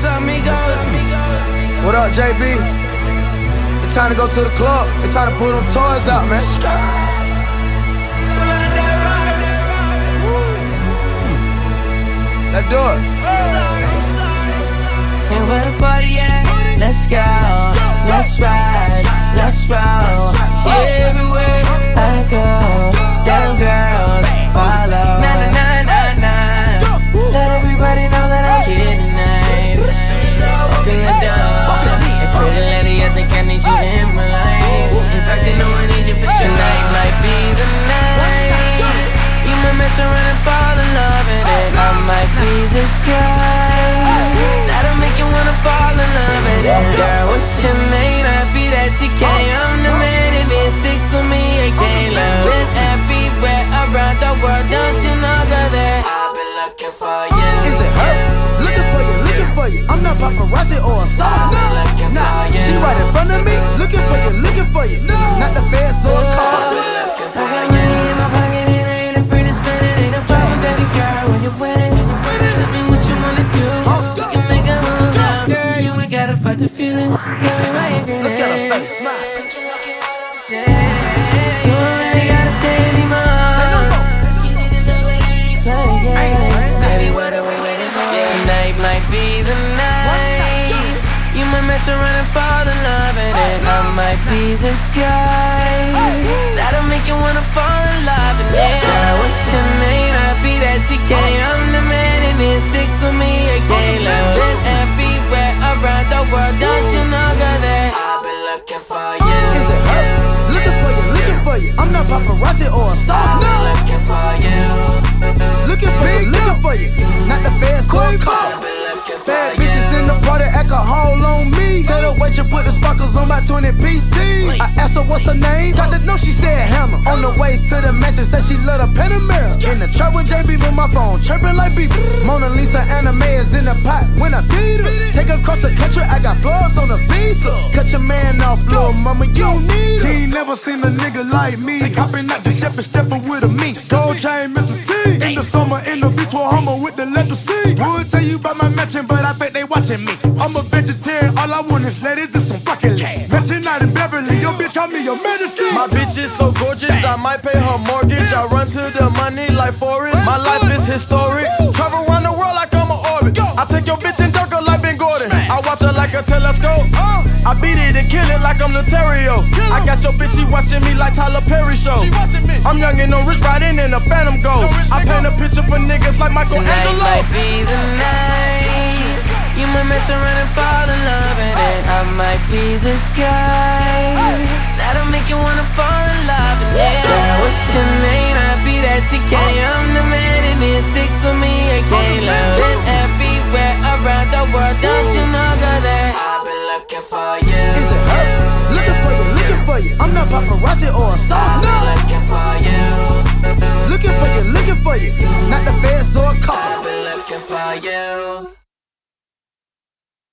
What up, JB? It's time to go to the club. It's time to pull them toys out, man. Let's do it. And where the party at? Let's go, let's ride, let's roll. Yeah, everywhere I go, them girls follow. Nah, nah, nah, nah, nah. Let everybody know that I'm here tonight. Open the door. Hey, pretty lady, I think I need you in my life. In fact, you know I need you for sure. Tonight might be the night. You might mess around and fall in love, and then I might be the guy that'll make you wanna fall in love. And then, girl, what's your name? Happy that you came. I'm the man and then stick with me. I can't love it everywhere around the world. Don't you know, girl, that I've been looking for you. Is it her? Looking for you, looking for you. I'm not paparazzi or a star. Nah, she right in front of me. Looking for you, looking for you. Not the feds or a car. I got money in my pocket and I ain't afraid to spend it. Ain't no problem, baby girl, when you're winning. Tell me what you wanna do. We can make a move now, girl. You ain't gotta fight the feeling. Tell me why you're feeling. Look at her face, smile. You already gotta say anymore. Baby, what are we waiting for? Tonight might be the night. You might mess around and fall in love, and then I might be the guy that'll make you wanna fall in love. And then, girl, what's your name? Happy that you came. I'm the man and then stick with me. I can't love it everywhere around the world. Don't you know, girl, that I've been looking for you. Is it her? Looking for you, looking for you. I'm not paparazzi or a star. I've been looking for you. Looking for you, looking for you. Not the feds or a car. Bad bitches in the party, alcohol on me. Tell the waitress put the sparkles on my 20 PT. I asked her what's her name. Got to know she said Hannah. On the way to the mansion, said she love the Panamera. In the trap with JB with my phone, chirping like beef. Mona Lisa anime is in the pot when I beat her. Take her across the country, I got plugs on the visa. Cut your man off, little mama, you don't need her. He ain't never seen a nigga like me. Hopping out the ship and stepping with a mink. Gold chain, Mr. T. In the summer, in the beach for Hummer with the leather seat. Would tell you about my mansion, but I bet they watching me. I'm a vegetarian, all I want is ladies and some broccoli. Mansion out in Beverly, your bitch call me your majesty. My bitch is so gorgeous, I might pay her mortgage. I run to the money like Forrest. My life is historic. Travel around the world like I'm an orbit. I take your bitch and duck her like Ben Gordon. I watch her like a telescope. I beat it and kill it like I'm Loterio. I got your bitch, she watching me like Tyler Perry show. I'm young and no rich, riding in a Phantom Ghost. I paint a picture for niggas like Michelangelo. Tonight might be the night. You might mess around and fall in love, and then I might be the guy that'll make you wanna fall in love. And then, girl, what's your name? Happy that you came. I'm the man and then stick with me. I can't love it everywhere around the world. Don't you know, girl, that I've been looking for you. Is it her? Looking for you, looking for you. I'm not paparazzi or a star.